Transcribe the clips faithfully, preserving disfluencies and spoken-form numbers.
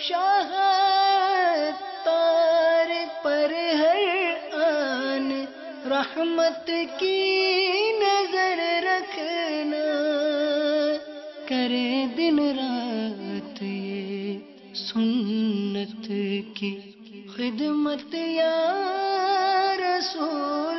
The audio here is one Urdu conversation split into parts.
شاہ تار پر ہر آن رحمت کی نظر رکھنا، کرے دن رات یہ سنت کی خدمت یا رسول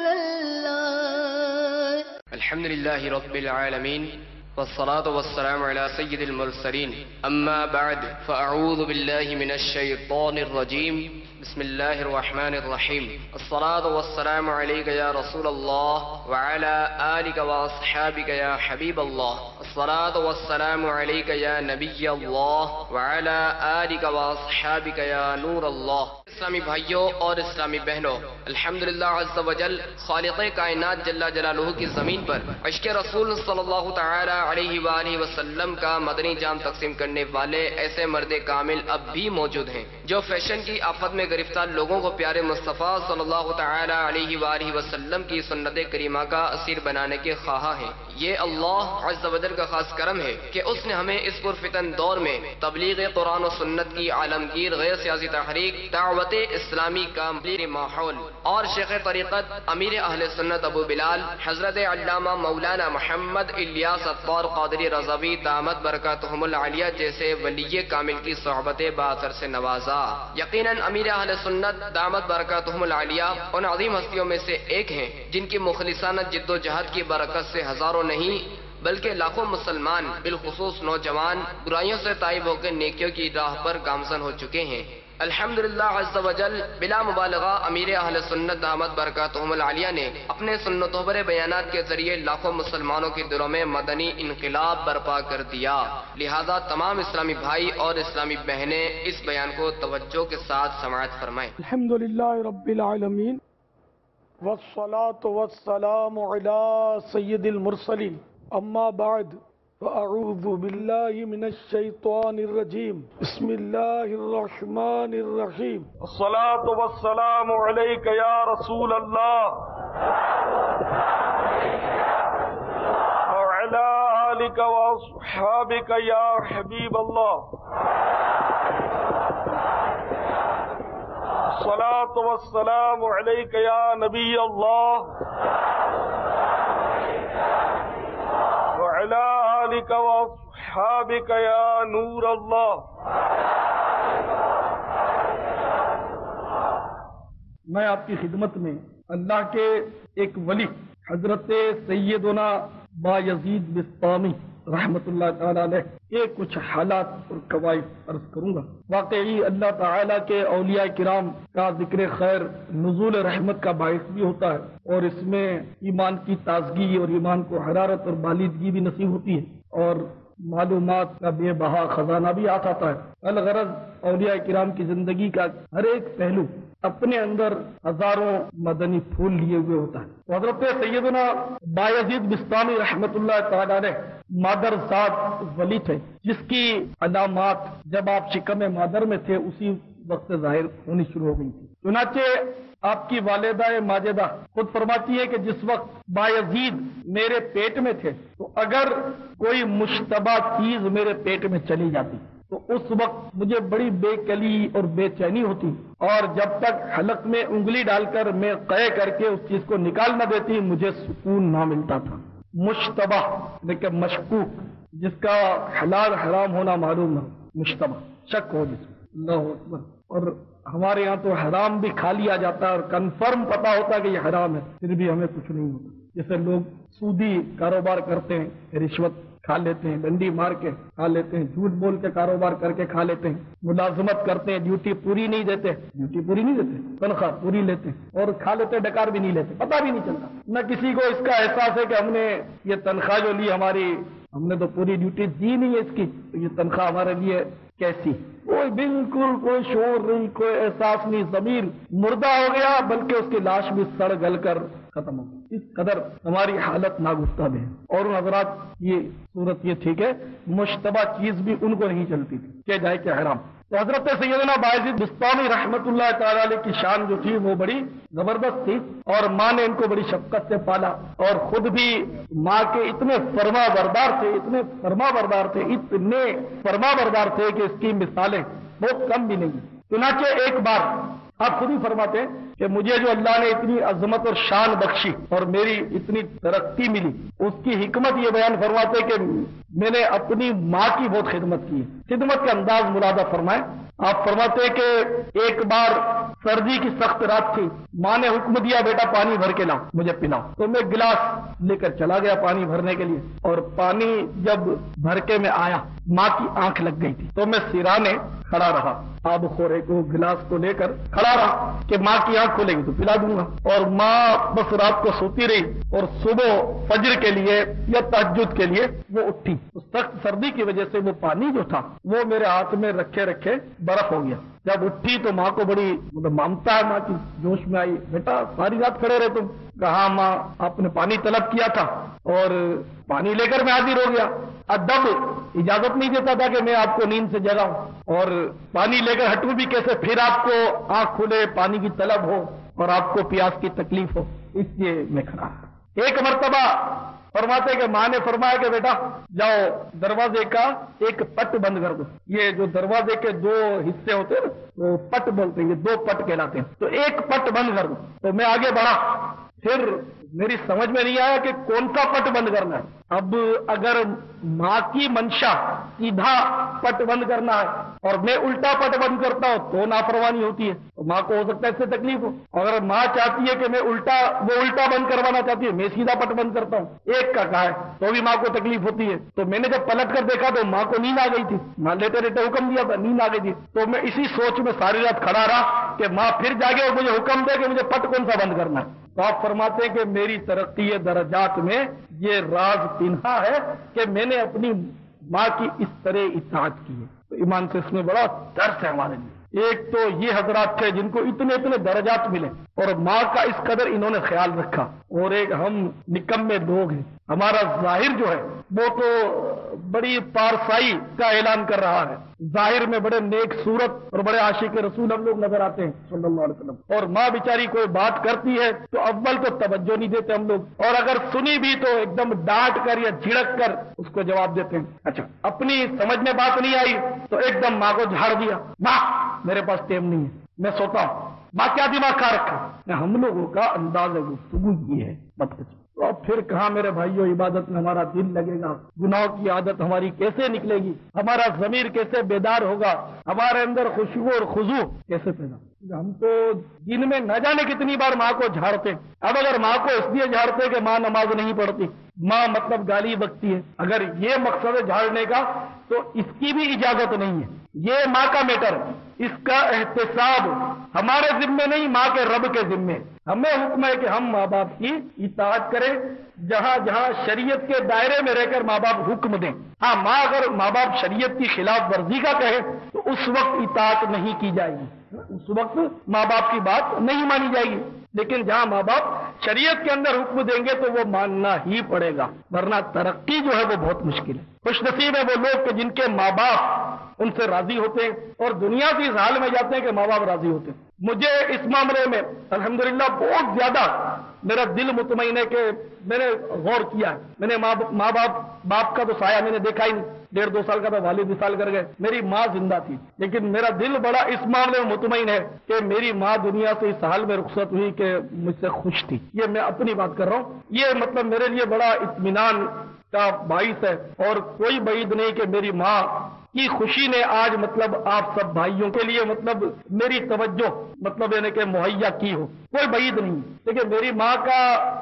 اللہ۔ الحمدللہ رب العالمین والصلاة والسلام على سید المرسلین، اما بعد فاعوذ باللہ من الشیطان الرجیم، بسم اللہ الرحمن الرحیم۔ الصلاة والسلام علیک یا رسول اللہ وعلى آلک واصحابک یا حبیب اللہ۔ الصلاة والسلام علیک یا نبی اللہ وعلى آلک واصحابک یا نور اللہ۔ اسلامی بھائیوں اور اسلامی بہنوں، الحمدللہ عز و جل خالق کائنات جل جلالہ کی زمین پر عشق رسول صلی اللہ تعالی علیہ وآلہ وسلم کا مدنی جام تقسیم کرنے والے ایسے مرد کامل اب بھی موجود ہیں جو فیشن کی آفت میں گرفتار لوگوں کو پیارے مصطفیٰ صلی اللہ تعالی علیہ وآلہ وسلم کی سنت کریمہ کا اسیر بنانے کے خواہاں ہیں۔ یہ اللہ عز و جل کا خاص کرم ہے کہ اس نے ہمیں اس پرفتن دور میں تبلیغ قرآن و سنت کی عالمگیر غیر سیاسی تحریک، دعوت اسلامی کا ماحول اور شیخ طریقت امیر اہل سنت ابو بلال حضرت علامہ مولانا محمد الیاس عطار قادری رضوی دامت برکاتہم العالیہ جیسے ولی کامل کی صحبت باثر سے نوازا۔ یقیناً امیر اہل سنت دامت برکاتہم العالیہ ان عظیم ہستیوں میں سے ایک ہیں جن کی مخلصانہ جد و جہد کی برکت سے ہزاروں نہیں بلکہ لاکھوں مسلمان بالخصوص نوجوان برائیوں سے تائب ہو کے نیکیوں کی راہ پر گامزن ہو چکے ہیں۔ الحمدللہ عز و جل بلا مبالغہ امیر اہل سنت دامت برکاتہم العالیہ نے اپنے سنت و بر بیانات کے ذریعے لاکھوں مسلمانوں کے دلوں میں مدنی انقلاب برپا کر دیا۔ لہذا تمام اسلامی بھائی اور اسلامی بہنیں اس بیان کو توجہ کے ساتھ سماعت فرمائیں۔ الحمدللہ رب العالمین والصلاة والسلام علی سید المرسلین، اما بعد فاعوذ باللہ من الشیطان الرجیم، بسم اللہ الرحمن الرحیم۔ الصلاة والسلام علیک یا رسول اللہ وعلی آلک واصحابک یا حبیب اللہ۔ الصلاة والسلام علیک یا نبی اللہ وعلی آلک واصحابک یا نور اللہ۔ میں آپ کی خدمت میں اللہ کے ایک ولی حضرت سیدنا بایزید بسطامی رحمت اللہ تعالیٰ علیہ کے کچھ حالات اور قواعد عرض کروں گا۔ واقعی اللہ تعالیٰ کے اولیاء کرام کا ذکر خیر نزول رحمت کا باعث بھی ہوتا ہے اور اس میں ایمان کی تازگی اور ایمان کو حرارت اور بالیدگی بھی نصیب ہوتی ہے اور معلومات کا بے بہا خزانہ بھی آتا ہے۔ الغرض اولیاء کرام کی زندگی کا ہر ایک پہلو اپنے اندر ہزاروں مدنی پھول لیے ہوئے ہوتا ہے۔ حضرت سیدنا بایزید بسطامی رحمت اللہ تعالیٰ نے مادر ذات ولی تھے جس کی علامات جب آپ شکم مادر میں تھے اسی وقت ظاہر ہونی شروع ہو گئی تھی۔ چنانچہ آپ کی والدہ ماجدہ خود فرماتی ہے کہ جس وقت بایزید میرے پیٹ میں تھے تو اگر کوئی مشتبہ چیز میرے پیٹ میں چلی جاتی تو اس وقت مجھے بڑی بے کلی اور بے چینی ہوتی اور جب تک حلق میں انگلی ڈال کر میں قے کر کے اس چیز کو نکال نہ دیتی مجھے سکون نہ ملتا تھا۔ مشتبہ لیکن مشکوک، جس کا حلال حرام ہونا معلوم نہ، مشتبہ شک ہو جس میں، اللہ اکبر۔ اور ہمارے یہاں تو حرام بھی کھا لیا جاتا ہے اور کنفرم پتا ہوتا ہے کہ یہ حرام ہے پھر بھی ہمیں کچھ نہیں ہوتا۔ جیسے لوگ سودی کاروبار کرتے ہیں، رشوت کھا لیتے ہیں، ڈنڈی مار کے کھا لیتے ہیں، جھوٹ بول کے کاروبار کر کے کھا لیتے ہیں، ملازمت کرتے ہیں، ڈیوٹی پوری نہیں دیتے ڈیوٹی پوری نہیں دیتے تنخواہ پوری لیتے ہیں اور کھا لیتے، ڈکار بھی نہیں لیتے، پتہ بھی نہیں چلتا، نہ کسی کو اس کا احساس ہے کہ ہم نے یہ تنخواہ جو لی ہماری ہم نے تو پوری ڈیوٹی دی نہیں ہے اس کی، تو یہ تنخواہ ہمارے لیے کیسی؟ کوئی بالکل کوئی شعور نہیں، کوئی احساس نہیں، ضمیر مردہ ہو گیا بلکہ اس کی لاش بھی سڑ گل کر ختم ہو گئی۔ اس قدر ہماری حالت ناگفتہ ہے۔ اور ان حضرات یہ صورت یہ تھی کہ مشتبہ چیز بھی ان کو نہیں چلتی تھی کہ جائے کہ حرام۔ تو حضرت سیدنا بایزید بسطامی رحمت اللہ تعالی علیہ کی شان جو تھی وہ بڑی زبردست تھی اور ماں نے ان کو بڑی شفقت سے پالا اور خود بھی ماں کے اتنے فرما بردار تھے اتنے فرما بردار تھے اتنے فرما بردار تھے کہ اس کی مثالیں بہت کم ملیں گی. چنانچہ ایک بار آپ خود ہی فرماتے ہیں کہ مجھے جو اللہ نے اتنی عظمت اور شان بخشی اور میری اتنی ترقی ملی، اس کی حکمت یہ بیان فرماتے کہ میں نے اپنی ماں کی بہت خدمت کی ہے. خدمت کا انداز ملادہ فرمائیں. آپ فرماتے ہیں کہ ایک بار سردی کی سخت رات تھی، ماں نے حکم دیا بیٹا پانی بھر کے لاؤ مجھے پلاؤ. تو میں گلاس لے کر چلا گیا پانی بھرنے کے لیے، اور پانی جب بھر کے میں آیا ماں کی آنکھ لگ گئی تھی. تو میں سرانے کھڑا رہا، آب خورے کو گلاس کو لے کر کھڑا رہا کہ ماں کی آنکھ کھولے گی تو پلا دوں گا. اور ماں بس رات کو سوتی رہی، اور صبح فجر کے لیے یا تہجد کے لیے وہ اٹھی. اس سخت سردی کی وجہ سے وہ پانی جو تھا وہ میرے ہاتھ میں رکھے رکھے برف ہو گیا. جب اٹھی تو ماں کو بڑی مطلب ممتا ہے، ماں کی جوش میں آئی، بیٹا ساری رات کھڑے رہے تم. کہا ماں آپ نے پانی طلب کیا تھا اور پانی لے کر میں حاضر ہو گیا. ادب اجازت نہیں دیتا تھا کہ میں آپ کو نیند سے جگاؤں، اور پانی لے کر ہٹوں بھی کیسے، پھر آپ کو آنکھ کھلے پانی کی طلب ہو اور آپ کو پیاس کی تکلیف ہو، اس لیے میں کھڑا. ایک مرتبہ فرماتے کہ ماں نے فرمایا کہ بیٹا جاؤ دروازے کا ایک پٹ بند کر دو. یہ جو دروازے کے دو حصے ہوتے ہیں وہ پٹ بولتے ہیں، یہ دو پٹ کہلاتے ہیں. تو ایک پٹ بند کر دو. تو میں آگے بڑھا، پھر میری سمجھ میں نہیں آیا کہ کون سا پٹ بند کرنا ہے. اب اگر ماں کی منشا سیدھا پٹ بند کرنا ہے اور میں الٹا پٹ بند کرتا ہوں تو نافرمانی ہوتی ہے، تو ماں کو ہو سکتا ہے اس سے تکلیف ہو. اگر ماں چاہتی ہے کہ میں الٹا وہ الٹا بند کروانا چاہتی ہے، میں سیدھا پٹ بند کرتا ہوں، ایک کا کہا ہے تو بھی ماں کو تکلیف ہوتی ہے. تو میں نے جب پلٹ کر دیکھا تو ماں کو نیند آ گئی تھی، ماں لیتے لیتے حکم دیا تھا، نیند آ گئی تھی. تو میں اسی سوچ میں ساری رات کھڑا رہا کہ ماں پھر جاگے اور مجھے حکم دے کہ مجھے پٹ کون سا بند کرنا ہے. تو آپ فرماتے ہیں کہ میری ترقی درجات میں یہ راز پنہا ہے کہ میں نے اپنی ماں کی اس طرح اطاعت کی ہے. تو ایمان سے اس میں بڑا درس ہے ہمارے لیے. ایک تو یہ حضرات تھے جن کو اتنے اتنے درجات ملے اور ماں کا اس قدر انہوں نے خیال رکھا، اور ایک ہم نکمے لوگ ہیں، ہمارا ظاہر جو ہے وہ تو بڑی پارسائی کا اعلان کر رہا ہے، ظاہر میں بڑے نیک صورت اور بڑے عاشق رسول ہم لوگ نظر آتے ہیں صلی اللہ علیہ وسلم. اور ماں بیچاری کوئی بات کرتی ہے تو اول تو توجہ نہیں دیتے ہم لوگ، اور اگر سنی بھی تو ایک دم ڈانٹ کر یا جھڑک کر اس کو جواب دیتے ہیں. اچھا اپنی سمجھ میں بات نہیں آئی تو ایک دم ماں کو جھاڑ دیا، ماں میرے پاس ٹائم نہیں ہے میں سوتا ہوں. ماں کیا دماغ کھا رکھا. ہم لوگوں کا انداز گفتگو یہ ہے بدقسمت. تو اب پھر کہاں میرے بھائیوں عبادت میں ہمارا دل لگے گا، گناہوں کی عادت ہماری کیسے نکلے گی، ہمارا ضمیر کیسے بیدار ہوگا، ہمارے اندر خشوع اور خضوع کیسے پیدا. ہم تو دن میں نہ جانے کتنی بار ماں کو جھاڑتے. اب اگر ماں کو اس لیے جھاڑتے کہ ماں نماز نہیں پڑھتی، ماں مطلب گالی بکتی ہے، اگر یہ مقصد ہے جھاڑنے کا تو اس کی بھی اجازت نہیں ہے. یہ ماں کا میٹر، اس کا احتساب ہمارے ذمے نہیں، ماں کے رب کے ذمے. ہمیں حکم ہے کہ ہم ماں باپ کی اطاعت کریں جہاں جہاں شریعت کے دائرے میں رہ کر ماں باپ حکم دیں. ہاں ماں اگر ماں باپ شریعت کی خلاف ورزی کا کہے تو اس وقت اطاعت نہیں کی جائے گی، اس وقت ماں باپ کی بات نہیں مانی جائے گی. لیکن جہاں ماں باپ شریعت کے اندر حکم دیں گے تو وہ ماننا ہی پڑے گا، ورنہ ترقی جو ہے وہ بہت مشکل ہے. خوش نصیب ہے وہ لوگ کہ جن کے ماں باپ ان سے راضی ہوتے ہیں اور دنیا سے اس حال میں جاتے ہیں کہ ماں باپ راضی ہوتے ہیں. مجھے اس معاملے میں الحمدللہ بہت زیادہ میرا دل مطمئن ہے کہ میں نے غور کیا ہے. میں نے ماں ماں باپ باپ کا تو سایہ میں نے دیکھا ہی نہیں. ڈیڑھ دو سال کا تھا، والد وصال کر گئے، میری ماں زندہ تھی. لیکن میرا دل بڑا اس معاملے میں مطمئن ہے کہ میری ماں دنیا سے اس حال میں رخصت ہوئی کہ مجھ سے خوش تھی. یہ میں اپنی بات کر رہا ہوں، یہ مطلب میرے لیے بڑا اطمینان کا باعث ہے. اور کوئی بعید نہیں کہ میری ماں کی خوشی نے آج مطلب آپ سب بھائیوں کے لیے مطلب میری توجہ مطلب یعنی کہ مہیا کی ہو، کوئی بعید نہیں. لیکن میری ماں کا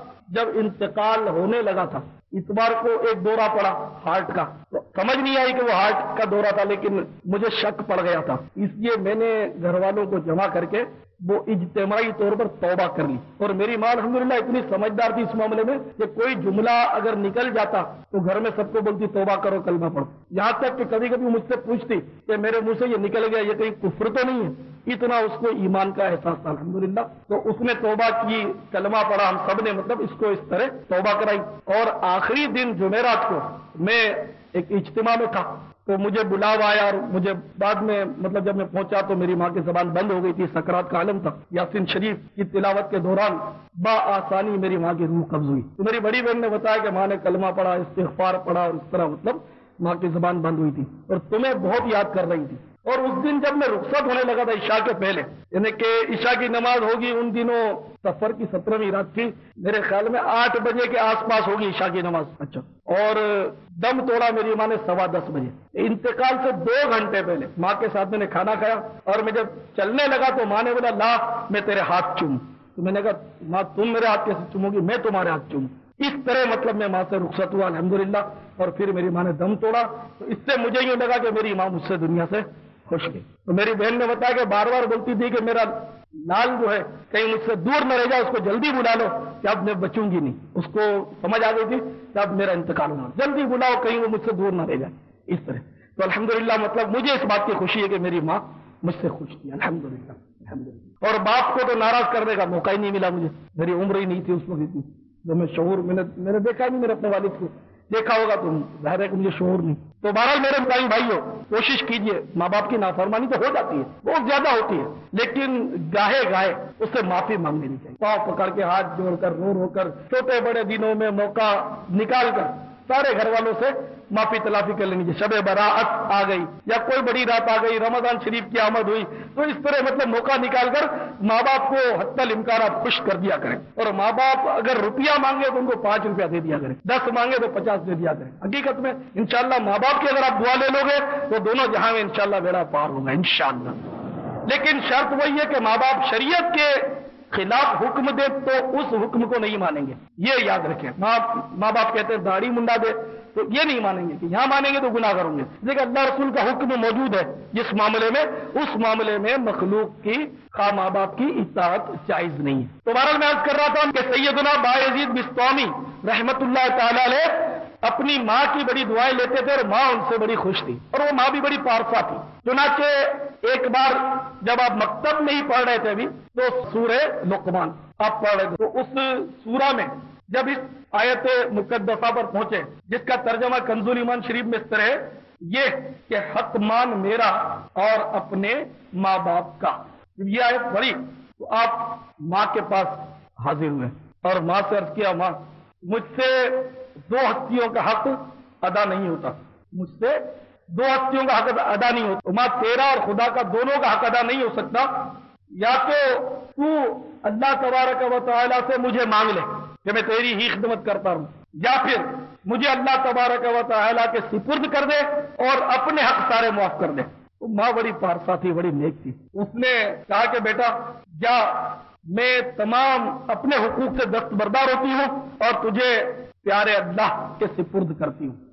جب انتقال ہونے لگا تھا، اتوار کو ایک دورہ پڑا ہارٹ کا، تو سمجھ نہیں آئی کہ وہ ہارٹ کا دورہ تھا، لیکن مجھے شک پڑ گیا تھا. اس لیے میں نے گھر والوں کو جمع کر کے وہ اجتماعی طور پر توبہ کر لی. اور میری ماں الحمدللہ اتنی سمجھدار تھی اس معاملے میں کہ کوئی جملہ اگر نکل جاتا تو گھر میں سب کو بولتی توبہ کرو کلمہ پڑھو. یہاں تک کہ کبھی کبھی مجھ سے پوچھتی کہ میرے منہ سے یہ نکل گیا، یہ کہیں کفر تو نہیں ہے. اتنا اس کو ایمان کا احساس تھا الحمدللہ. تو اس نے توبہ کی، کلمہ پڑھا، ہم سب نے مطلب اس کو اس طرح توبہ کرائی. اور آخری دن جمعرات کو میں ایک اجتماع میں تھا تو مجھے بلاوا آیا، اور مجھے بعد میں مطلب جب میں پہنچا تو میری ماں کی زبان بند ہو گئی تھی، سکرات کا عالم تھا. یاسین شریف کی تلاوت کے دوران با آسانی میری ماں کی روح قبض ہوئی. تو میری بڑی بہن نے بتایا کہ ماں نے کلمہ پڑھا، استغفار پڑھا، اور اس طرح مطلب ماں کی زبان بند ہوئی تھی اور تمہیں بہت یاد کر رہی تھی. اور اس دن جب میں رخصت ہونے لگا تھا عشاء کے پہلے، یعنی کہ عشاء کی نماز ہوگی، ان دنوں سفر کی سترہویں رات تھی، میرے خیال میں آٹھ بجے کے آس پاس ہوگی عشاء کی نماز، اچھا، اور دم توڑا میری ماں نے سوا دس بجے، انتقال سے دو گھنٹے پہلے ماں کے ساتھ میں نے کھانا کھایا، اور میں جب چلنے لگا تو ماں نے بولا لا میں تیرے ہاتھ چوموں، تو میں نے کہا ماں تم میرے ہاتھ کیسے چومو گی، میں تمہارے ہاتھ چوموں، اس طرح مطلب میں ماں سے رخصت ہوا الحمدللہ، اور پھر میری ماں نے دم توڑا، تو اس سے مجھے یوں لگا کہ میری ماں مجھ سے دنیا سے خوش گئی۔ تو میری بہن نے بتایا کہ بار بار بولتی تھی کہ میرا لال جو ہے کہیں مجھ سے دور نہ رہ جائے، اس کو جلدی بلا لو کہ اب میں بچوں گی نہیں، اس کو سمجھ آ گئی تھی کہ اب میرا انتقال ہونا، جلدی بلاؤ کہیں وہ مجھ سے دور نہ رہ جائے، اس طرح۔ تو الحمدللہ مطلب مجھے اس بات کی خوشی ہے کہ میری ماں مجھ سے خوش تھی، الحمدللہ الحمدللہ۔ اور باپ کو تو ناراض کرنے کا موقع ہی نہیں ملا مجھے، میری عمر ہی نہیں تھی اس وقت اتنی، جو میں شعور میں نے میں نے دیکھا نہیں میرے اپنے والد کو، دیکھا ہوگا تو ظاہر ہے کہ مجھے شعور نہیں۔ تو بہرحال میرے بھائی بھائیوں کوشش کیجئے، ماں باپ کی نافرمانی تو ہو جاتی ہے، بہت زیادہ ہوتی ہے، لیکن گاہے گاہے اس سے معافی مانگ لینی چاہیے، پاؤں پکڑ کے ہاتھ جوڑ کر رو رو کر چھوٹے بڑے دنوں میں موقع نکال کر سارے گھر والوں سے معافی تلافی کر لینی چاہیے۔ شب براعت آ گئی یا کوئی بڑی رات آ گئی، رمضان شریف کی آمد ہوئی، تو اس طرح مطلب موقع نکال کر ماں باپ کو حتی الامکان آپ خوش کر دیا کریں، اور ماں باپ اگر روپیہ مانگے تو ان کو پانچ روپیہ دے دیا کریں، دس مانگے تو پچاس دے دیا کریں۔ حقیقت میں انشاءاللہ ماں باپ کی اگر آپ دعا لے لو گے تو دونوں جہاں میں انشاءاللہ بیڑا پار ہوگا انشاءاللہ۔ لیکن شرط وہی ہے کہ ماں باپ شریعت کے خلاف حکم دے تو اس حکم کو نہیں مانیں گے، یہ یاد رکھیں۔ ماں ماں باپ کہتے ہیں داڑھی منڈا دے تو یہ نہیں مانیں گے کہ یہاں مانیں گے تو گناہ کریں گے، لیکن اللہ رسول کا حکم موجود ہے جس معاملے میں، اس معاملے میں مخلوق کی خواہ ماں باپ کی اطاعت جائز نہیں ہے۔ تو بہرحال میں عرض کر رہا تھا کہ سیدنا بایزید بسطامی رحمت اللہ تعالی علیہ اپنی ماں کی بڑی دعائیں لیتے تھے، اور ماں ان سے بڑی خوش تھی، اور وہ ماں بھی بڑی پارسا تھی۔ چنانچہ ایک بار جب آپ مکتب میں ہی پڑھ رہے تھے ابھی تو سورہ لقمان آپ پڑھ رہے تھے، تو اس سورہ میں جب اس آیت مقدسہ پر پہنچے جس کا ترجمہ کنز ایمان شریف میں اس طرح ہے، یہ کہ حق مان میرا اور اپنے ماں باپ کا، جب یہ آیت پڑھی تو آپ ماں کے پاس حاضر ہوئے اور ماں سے عرض کیا ماں مجھ سے دو ہستیوں کا حق ادا نہیں ہوتا، مجھ سے دو ہستیوں کا حق ادا نہیں ہوتا، ماں تیرا اور خدا کا دونوں کا حق ادا نہیں ہو سکتا، یا تو تو اللہ تبارک و تعالیٰ سے مجھے مانگ لے کہ میں تیری ہی خدمت کرتا ہوں، یا پھر مجھے اللہ تبارک و تعالیٰ کے سپرد کر دے اور اپنے حق سارے معاف کر دے۔ تو ماں بڑی پارسا تھی، بڑی نیک تھی، اس نے کہا کہ بیٹا جا میں تمام اپنے حقوق سے دستبردار ہوتی ہوں اور تجھے پیارے اللہ کے سپرد کرتی ہوں۔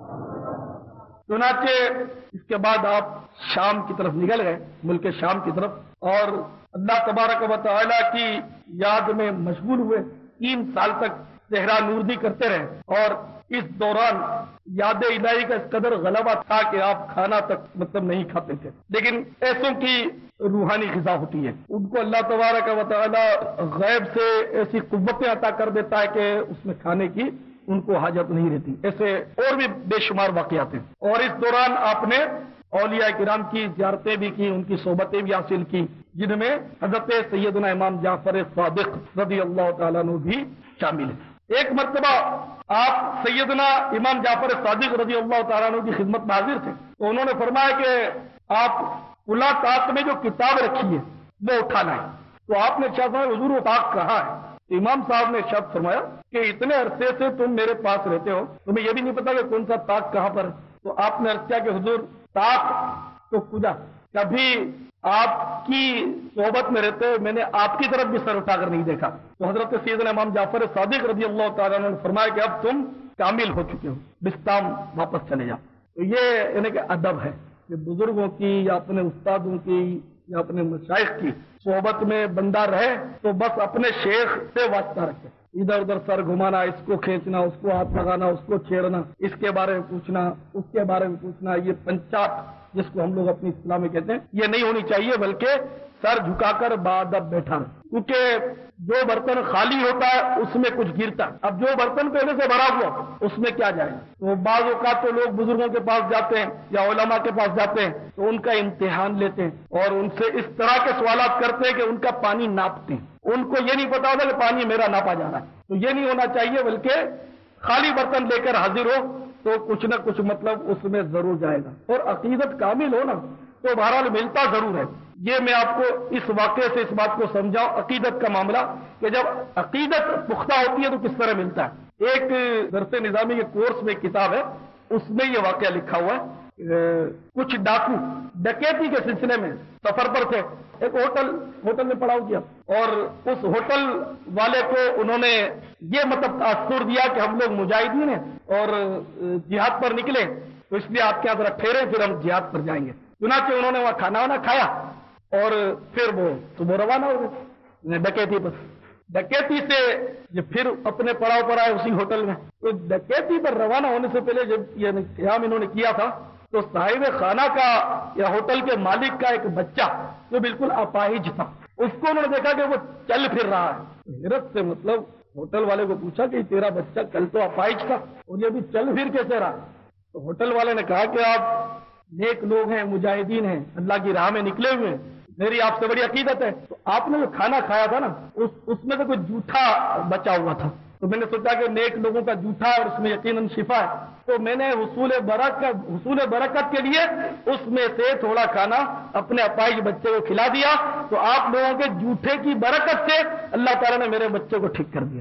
چنانچہ اس کے بعد آپ شام کی طرف نکل گئے، ملک شام کی طرف، اور اللہ تبارک و تعالیٰ کی یاد میں مشغول ہوئے، تین سال تک صحرا نوردی کرتے رہے، اور اس دوران یاد الہی کا اس قدر غلبہ تھا کہ آپ کھانا تک مطلب نہیں کھاتے تھے، لیکن ایسوں کی روحانی غذا ہوتی ہے، ان کو اللہ تبارک و تعالیٰ غیب سے ایسی قوتیں عطا کر دیتا ہے کہ اس میں کھانے کی ان کو حاجت نہیں رہتی۔ ایسے اور بھی بے شمار واقعات ہیں، اور اس دوران آپ نے اولیاء کرام کی زیارتیں بھی کی، ان کی صحبتیں بھی حاصل کی، جن میں حضرت سیدنا امام جعفر صادق رضی اللہ تعالیٰ عنہ بھی شامل ہے۔ ایک مرتبہ آپ سیدنا امام جعفر صادق رضی اللہ تعالیٰ عنہ کی خدمت میں حاضر تھے، تو انہوں نے فرمایا کہ آپ کھلا طاق میں جو کتاب رکھی ہے وہ اٹھانا ہے، تو آپ نے شاہ فرمایا حضور وہ طاق کہاں ہے؟ تو امام صاحب نے شبد فرمایا کہ اتنے عرصے سے تم میرے پاس رہتے ہو، تمہیں یہ بھی نہیں پتا کہ کون سا طاق کہاں پر ہے؟ تو آپ نے عرض کیا کہ حضور طاق تو خدا، کبھی آپ کی صحبت میں رہتے ہوئے میں نے آپ کی طرف بھی سر اٹھا کر نہیں دیکھا۔ تو حضرت سیدنا امام جعفر صادق رضی اللہ تعالیٰ عنہ نے فرمایا کہ اب تم کامل ہو چکے ہو، بستام واپس چلے جاؤ۔ تو یہ یعنی کہ ادب ہے کہ بزرگوں کی یا اپنے استادوں کی یا اپنے مشائخ کی صحبت میں بندہ رہے تو بس اپنے شیخ سے واسطہ رکھے، ادھر ادھر سر گھمانا، اس کو کھینچنا، اس کو ہاتھ لگانا، اس کو چھیڑنا، اس کے بارے میں پوچھنا، اس کے بارے میں پوچھنا، یہ پنچات جس کو ہم لوگ اپنی اصطلاح میں کہتے ہیں، یہ نہیں ہونی چاہیے، بلکہ سر جھکا کر باادب بیٹھا رہے، کیونکہ جو برتن خالی ہوتا ہے اس میں کچھ گرتا ہے، اب جو برتن پہلے سے بھرا ہوا اس میں کیا جائے؟ تو بعض اوقات تو لوگ بزرگوں کے پاس جاتے ہیں یا علماء کے پاس جاتے ہیں تو ان کا امتحان لیتے ہیں اور ان سے اس طرح کے سوالات کرتے ہیں کہ ان کا پانی ناپتے ہیں، ان کو یہ نہیں پتا ہوتا کہ پانی میرا ناپا جا رہا ہے۔ تو یہ نہیں ہونا چاہیے، بلکہ خالی برتن لے کر حاضر ہو تو کچھ نہ کچھ مطلب اس میں ضرور جائے گا، اور عقیدت کامل ہو نا تو بہرحال ملتا ضرور ہے. یہ میں آپ کو اس واقعے سے اس بات کو سمجھاؤں، عقیدت کا معاملہ کہ جب عقیدت پختہ ہوتی ہے تو کس طرح ملتا ہے. ایک درس نظامی کے کورس میں کتاب ہے، اس میں یہ واقعہ لکھا ہوا ہے. کچھ ڈاکو ڈکیتی کے سلسلے میں سفر پر تھے، ایک ہوٹل ہوٹل میں پڑاؤ کیا اور اس ہوٹل والے کو انہوں نے یہ مطلب تاثر دیا کہ ہم لوگ مجاہدین ہیں اور جہاد پر نکلے، تو اس لیے آپ کے یہاں ذرا ٹھہرے پھر ہم جہاد پر جائیں گے. چنانچہ انہوں نے وہاں کھانا وانا کھایا اور پھر وہ صبح روانہ ہو گئے ڈکیتی پر. ڈکیتی سے یہ پھر اپنے پڑاؤ پر آئے اسی ہوٹل میں. تو ڈکیتی پر روانہ ہونے سے پہلے جب یہ قیام انہوں نے کیا تھا تو صاحب خانہ کا یا ہوٹل کے مالک کا ایک بچہ جو بالکل اپاہج تھا، اس کو انہوں نے دیکھا کہ وہ چل پھر رہا ہے. حیرت سے مطلب ہوٹل والے کو پوچھا کہ تیرا بچہ کل تو اپاہج تھا اور یہ بھی چل پھر کیسے رہا؟ تو ہوٹل والے نے کہا کہ آپ نیک لوگ ہیں، مجاہدین ہیں، اللہ کی راہ میں نکلے ہوئے ہیں، میری آپ سے بڑی عقیدت ہے. تو آپ نے جو کھانا کھایا تھا نا اس اس میں سے کوئی جھوٹا بچا ہوا تھا، تو میں نے سوچا کہ نیک لوگوں کا جھوٹا اور اس میں یقیناً شفا ہے، تو میں نے حصول برکت حصول برکت کے لیے اس میں سے تھوڑا کھانا اپنے اپاہج بچے کو کھلا دیا. تو آپ لوگوں کے جھوٹے کی برکت سے اللہ تعالیٰ نے میرے بچے کو ٹھیک کر دیا.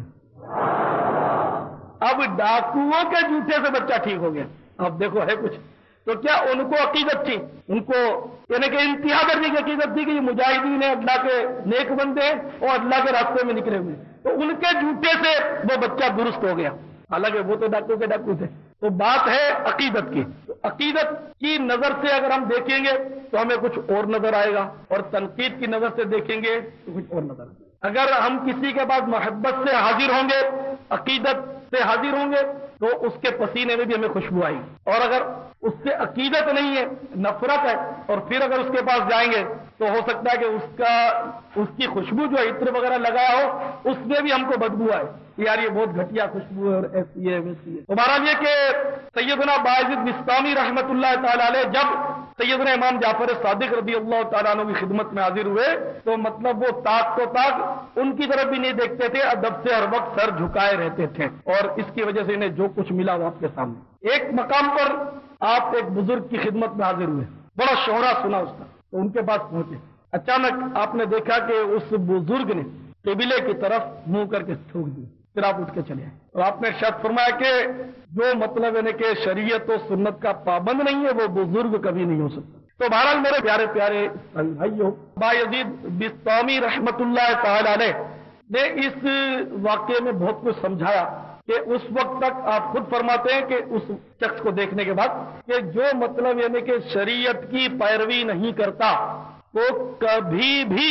اب ڈاکوؤں کے جھوٹے سے بچہ ٹھیک ہو گیا. اب دیکھو ہے کچھ. تو کیا ان کو عقیدت تھی، ان کو یعنی کہ انتہا کرنے کی عقیدت تھی کہ یہ مجاہدین ہیں، اللہ کے نیک بندے ہیں اور اللہ کے راستے میں نکلے ہوئے، تو ان کے جھوٹے سے وہ بچہ درست ہو گیا. حالانکہ وہ تو ڈاکو کے ڈاکو تھے. تو بات ہے عقیدت کی. تو عقیدت کی نظر سے اگر ہم دیکھیں گے تو ہمیں کچھ اور نظر آئے گا، اور تنقید کی نظر سے دیکھیں گے تو کچھ اور نظر آئے گا. اگر ہم کسی کے پاس محبت سے حاضر ہوں گے، عقیدت سے حاضر ہوں گے، تو اس کے پسینے میں بھی ہمیں خوشبو آئے گی. اور اگر اس سے عقیدت نہیں ہے، نفرت ہے، اور پھر اگر اس کے پاس جائیں گے تو ہو سکتا ہے کہ اس کا اس کی خوشبو جو عطر وغیرہ لگایا ہو اس میں بھی ہم کو بدبو آئے، یار یہ بہت گھٹیا خوشبو ہے اور ایسی ہے ویسی ہے. تو بہرحال یہ کہ سیدنا بایزید بسطامی رحمۃ اللہ تعالی علیہ جب سیدنا امام جعفر صادق رضی اللہ تعالیٰ عنہ کی خدمت میں حاضر ہوئے تو مطلب وہ تاک تو تاک ان کی طرف بھی نہیں دیکھتے تھے، ادب سے ہر وقت سر جھکائے رہتے تھے، اور اس کی وجہ سے انہیں جو کچھ ملا وہ آپ کے سامنے. ایک مقام پر آپ ایک بزرگ کی خدمت میں حاضر ہوئے، بڑا شہرا سنا اس کا، تو ان کے پاس پہنچے. اچانک آپ نے دیکھا کہ اس بزرگ نے قبلے کی طرف منہ کر کے تھوک دی. پھر آپ اٹھ کے چلے آئے اور آپ نے ارشاد فرمایا کہ جو مطلب یعنی کہ شریعت و سنت کا پابند نہیں ہے وہ بزرگ کبھی نہیں ہو سکتا. تو بہرحال میرے پیارے پیارے بھائیو، بایزید بسطامی رحمت اللہ تعالی علیہ نے اس واقعے میں بہت کچھ سمجھایا کہ اس وقت تک آپ خود فرماتے ہیں کہ اس شخص کو دیکھنے کے بعد کہ جو مطلب یعنی کہ شریعت کی پیروی نہیں کرتا تو کبھی بھی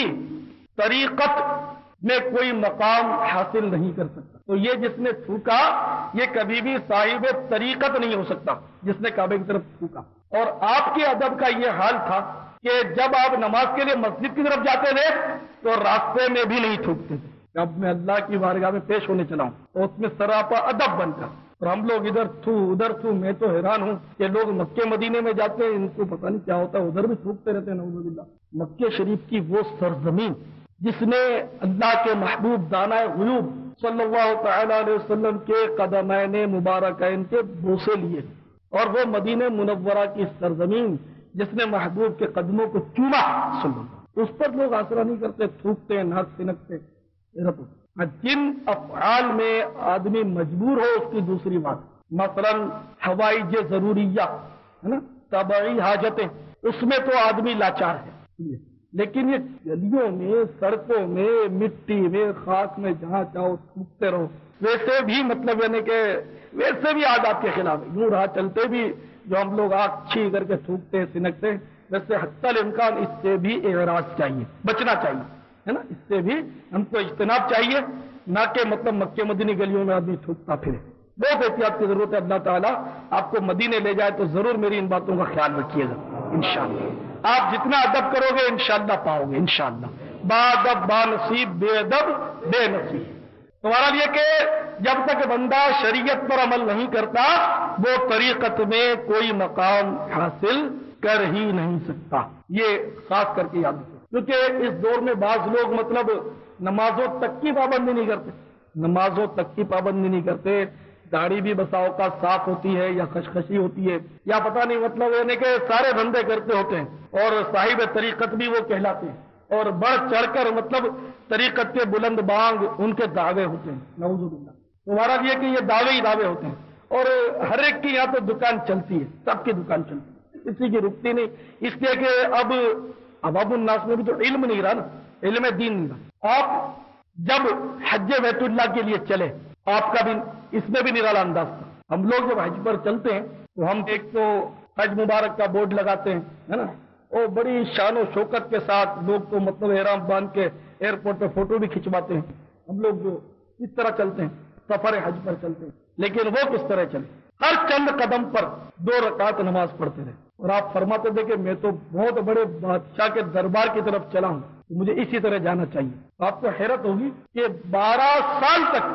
طریقت میں کوئی مقام حاصل نہیں کر سکتا. تو یہ جس نے تھوکا یہ کبھی بھی صاحب طریقت نہیں ہو سکتا جس نے کعبے کی طرف تھوکا. اور آپ کے ادب کا یہ حال تھا کہ جب آپ نماز کے لیے مسجد کی طرف جاتے تھے تو راستے میں بھی نہیں تھوکتے تھے. اب میں اللہ کی بارگاہ میں پیش ہونے چلا ہوں تو اس میں سراپا ادب بن کر، اور ہم لوگ ادھر تھو ادھر تھو. میں تو حیران ہوں کہ لوگ مکے مدینے میں جاتے ہیں ان کو پتہ نہیں کیا ہوتا ہے، ادھر بھی تھوکتے رہتے ہیں. نعوذ باللہ. مکے شریف کی وہ سرزمین جس نے اللہ کے محبوب دانائے غیوب صلی اللہ تعالی علیہ وسلم کے قدمین مبارکین کے بوسے لیے، اور وہ مدینہ منورہ کی سرزمین جس نے محبوب کے قدموں کو چوما صلی اللہ، اس پر لوگ آسرا نہیں کرتے، تھوکتے ہیں، ناک سنکتے. جن افعال میں آدمی مجبور ہو اس کی دوسری بات، مثلا حوائج ضروریہ ہے نا، طبعی حاجتیں، اس میں تو آدمی لاچار ہے. لیکن یہ گلیوں میں، سڑکوں میں، مٹی میں، خاک میں جہاں چاہو تھوکتے رہو، ویسے بھی مطلب یعنی کہ ویسے بھی آداب کے خلاف ہے. یوں راہ چلتے بھی جو ہم لوگ آنکھ چھی کر کے تھوکتے ہیں، سنکتے ہیں، ویسے حتی الامکان اس سے بھی اعراض چاہیے، بچنا چاہیے ہے نا. اس سے بھی ہم کو اجتناب چاہیے، نہ کہ مطلب مکے مدینی گلیوں میں آدمی تھوکتا پھرے. بہت احتیاط کی ضرورت ہے. اللہ تعالیٰ آپ کو مدینے لے جائے تو ضرور میری ان باتوں کا خیال رکھیے گا انشاءاللہ. آپ جتنا ادب کرو گے انشاءاللہ پاؤ گے انشاءاللہ. با ادب با نصیب، بے ادب بے نصیب. تمہارا یہ کہ جب تک بندہ شریعت پر عمل نہیں کرتا وہ طریقت میں کوئی مقام حاصل کر ہی نہیں سکتا. یہ خاص کر کے یاد رکھو، کیونکہ اس دور میں بعض لوگ مطلب نمازوں تک کی پابندی نہیں کرتے، نمازوں تک کی پابندی نہیں کرتے، داڑھی بھی بساؤ کا صاف ہوتی ہے یا خشخشی ہوتی ہے یا پتہ نہیں، مطلب یعنی کہ سارے دھندے کرتے ہوتے ہیں اور صاحب طریقت بھی وہ کہلاتے ہیں اور بڑھ چڑھ کر مطلب طریقت کے بلند بانگ ان کے دعوے ہوتے ہیں، نعوذ باللہ۔ تمہارا یہ کہ یہ دعوے ہی دعوے ہوتے ہیں اور ہر ایک کی یہاں تو دکان چلتی ہے، سب کی دکان چلتی ہے، کسی کی رکتی نہیں، اس لیے کہ اب عوام الناس میں بھی تو علم نہیں رہا نا، علم دین نہیں رہا۔ آپ جب حج بیت اللہ کے لیے چلے، آپ کا بھی اس میں بھی نرالا انداز تھا۔ ہم لوگ جب حج پر چلتے ہیں تو ہم ایک تو حج مبارک کا بورڈ لگاتے ہیں، ہے نا، اور بڑی شان و شوکت کے ساتھ لوگ تو مطلب احرام باندھ کے ایئرپورٹ پہ فوٹو بھی کھنچواتے ہیں۔ ہم لوگ جو اس طرح چلتے ہیں، سفر حج پر چلتے ہیں، لیکن وہ کس طرح چلے؟ ہر چند قدم پر دو رکعت نماز پڑھتے رہے، اور آپ فرماتے تھے کہ میں تو بہت بڑے بادشاہ کے دربار کی طرف چلا ہوں، مجھے اسی طرح جانا چاہیے۔ آپ کو حیرت ہوگی کہ بارہ سال تک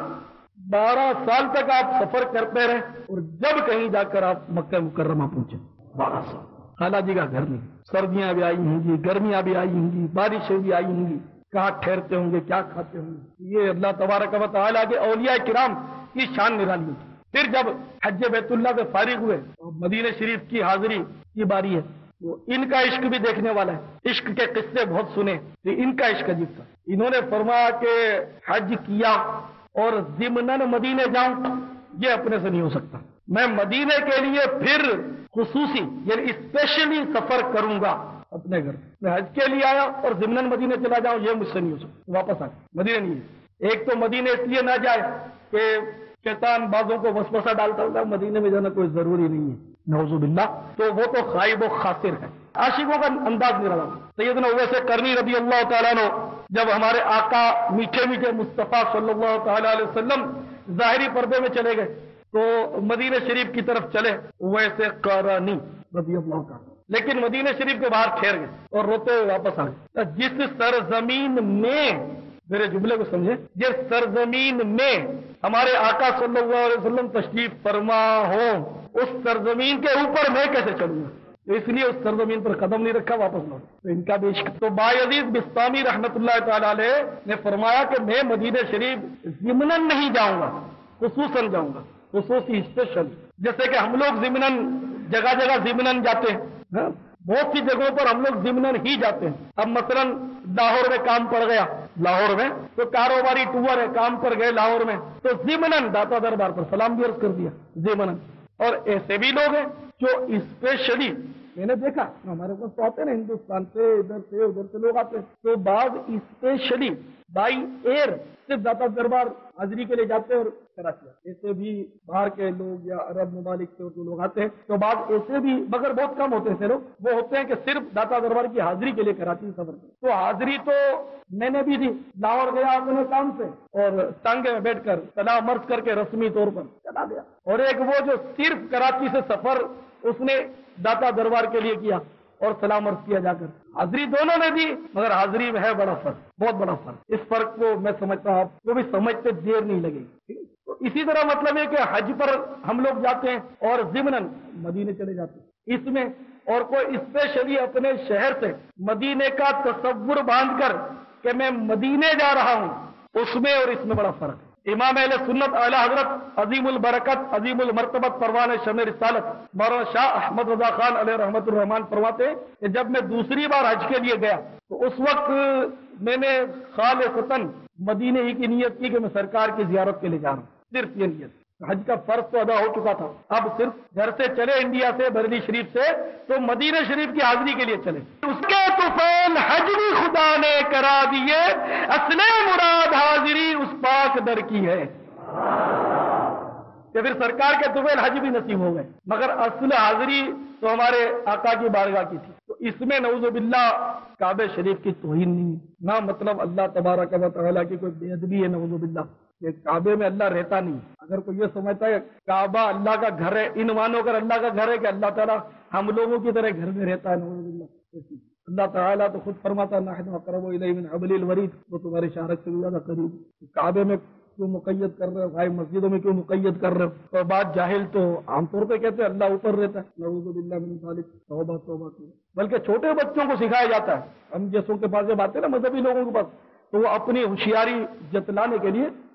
بارہ سال تک آپ سفر کرتے رہے اور جب کہیں جا کر آپ مکہ مکرمہ پہنچے، بارہ سال خالہ جی کا گھر نہیں، سردیاں بھی آئی ہوں گی، گرمیاں بھی آئی ہوں گی، بارشیں بھی آئی ہوں گی، کہاں ٹھہرتے ہوں گے، کیا کھاتے ہوں گے، یہ اللہ تبارک و تعالیٰ کے اولیاء کرام کی شان نرالی ہوتی۔ پھر جب حج بیت اللہ سے فارغ ہوئے اور مدینہ شریف کی حاضری کی باری ہے، وہ ان کا عشق بھی دیکھنے والا ہے، عشق کے قصے بہت سنے، ان کا عشق عجیب تھا۔ انہوں نے فرمایا کہ حج کیا اور ضمناً مدینے جاؤں، یہ اپنے سے نہیں ہو سکتا، میں مدینے کے لیے پھر خصوصی یعنی اسپیشلی سفر کروں گا اپنے گھر، میں حج کے لیے آیا اور ضمناً مدینے چلا جاؤں، یہ مجھ سے نہیں ہو سکتا، واپس آ مدینے نہیں ہے۔ ایک تو مدینے اس لیے نہ جائے کہ شیطان بعضوں کو وسوسہ ڈالتا ہوتا، مدینے میں جانا کوئی ضروری نہیں ہے، نعوذ باللہ، تو وہ تو خائب و خاسر ہے۔ عاشقوں کا انداز نہیں رہا۔ سیدنا اویس قرنی رضی اللہ تعالیٰ عنہ جب ہمارے آقا میٹھے میٹھے مصطفیٰ صلی اللہ تعالیٰ علیہ وسلم ظاہری پردے میں چلے گئے تو مدینہ شریف کی طرف چلے، اویس قرنی رضی اللہ تعالیٰ، لیکن مدینہ شریف کے باہر ٹھہر گئے اور روتے ہوئے واپس آ گئے۔ جس سرزمین میں، میرے جملے کو سمجھے، جس سرزمین میں ہمارے آقا صلی اللہ علیہ وسلم تشریف فرما ہو، اس سرزمین کے اوپر میں کیسے چلوں گا؟ تو اس لیے اس سرزمین پر قدم نہیں رکھا، واپس لوٹ۔ تو ان کا بھی عشق۔ تو بایزید بسطامی رحمت اللہ تعالیٰ علیہ نے فرمایا کہ میں مدینہ شریف ضمناً نہیں جاؤں گا، خصوصاً جاؤں گا، خصوصی اسپیشل، جیسے کہ ہم لوگ ضمناً جگہ جگہ ضمناً جاتے ہیں، بہت سی جگہوں پر ہم لوگ ضمناً ہی جاتے ہیں۔ اب مثلاً لاہور میں کام پڑ گیا، لاہور میں تو کاروباری ٹور ہے، کام پر گئے لاہور میں تو ضمناً داتا دربار پر سلام بھی عرض کر دیا ضمناً۔ اور ایسے بھی لوگ ہیں جو اسپیشلی، میں نے دیکھا ہمارے پاس تو آتے ہیں ہندوستان سے، ادھر سے ادھر سے لوگ آتے ہیں، تو بعض اسپیشلی بائی ایئر صرف داتا دربار حاضری کے لیے جاتے ہیں اور کراچی آتے ہیں۔ ایسے بھی باہر کے لوگ یا عرب ممالک سے جو لوگ آتے ہیں تو بعض ایسے بھی، مگر بہت کم ہوتے ہیں لوگ، وہ ہوتے ہیں کہ صرف داتا دربار کی حاضری کے لیے کراچی سفر کرتے۔ تو حاضری تو میں نے بھی دی، لاہور گیا اپنے کام سے اور ٹانگے میں بیٹھ کر سلام عرض کر کے رسمی طور پر چلا گیا۔ اور ایک وہ جو صرف کراچی سے سفر اس نے داتا دربار کے لیے کیا اور سلام عرض کیا جا کر، حاضری دونوں نے دی، مگر حاضری میں ہے بڑا فرق، بہت بڑا فرق۔ اس فرق کو میں سمجھتا ہوں آپ کو بھی سمجھتے دیر نہیں لگے گی۔ تو اسی طرح مطلب ہے کہ حج پر ہم لوگ جاتے ہیں اور ضمناً مدینے چلے جاتے ہیں، اس میں اور کوئی اسپیشلی اپنے شہر سے مدینے کا تصور باندھ کر کہ میں مدینے جا رہا ہوں، اس میں اور اس میں بڑا فرق ہے۔ امام اہل سنت اعلی حضرت عظیم البرکت عظیم المرتبت پروان شمع رسالت مولانا شاہ احمد رضا خان علیہ رحمت الرحمان فرماتے ہیں کہ جب میں دوسری بار حج کے لیے گیا تو اس وقت میں نے خالصتاً مدینے ہی کی نیت کی کہ میں سرکار کی زیارت کے لیے جا رہا ہوں، صرف یہ نیت۔ حج کا فرض تو ادا ہو چکا تھا، اب صرف گھر سے چلے انڈیا سے بریلی شریف سے تو مدینہ شریف کی حاضری کے لیے چلے۔ اس کے طوفان حج بھی خدا نے کرا دیے، اصل مراد حاضری اس پاک در کی ہے کہ پھر سرکار کے طوفان حج بھی نصیب ہو گئے، مگر اصل حاضری تو ہمارے آقا کی بارگاہ کی تھی۔ تو اس میں نعوذ باللہ کعبہ شریف کی توہین نہیں، نہ مطلب اللہ تبارک و تعالیٰ کی کوئی بے ادبی ہے، نعوذ باللہ کہ کعبے میں اللہ رہتا نہیں۔ اگر کوئی یہ سمجھتا ہے کعبہ اللہ کا گھر ہے، ان مانو کر اللہ کا گھر ہے کہ اللہ تعالیٰ ہم لوگوں کی طرح گھر میں رہتا ہے، نعوذ باللہ۔ اللہ تعالیٰ تو خود فرماتا ہے نحن اقرب الیہ من حبل الورید، وہ تمہاری شارک سے زیادہ قریب۔ کعبے میں کیوں مقید کر رہے ہو، بھائی مسجدوں میں کیوں مقید کر رہے ہو؟ اور بات جاہل تو عام طور پہ کہتے ہیں اللہ اوپر رہتا ہے، نعوذ باللہ من ذالک، توبہ توبہ توبہ۔ بلکہ چھوٹے بچوں کو سکھایا جاتا ہے، ہم جیسوں کے پاس جب آتے ہیں نا مذہبی لوگوں کے پاس، تو وہ اپنی ہوشیاری جتلانے کے لیے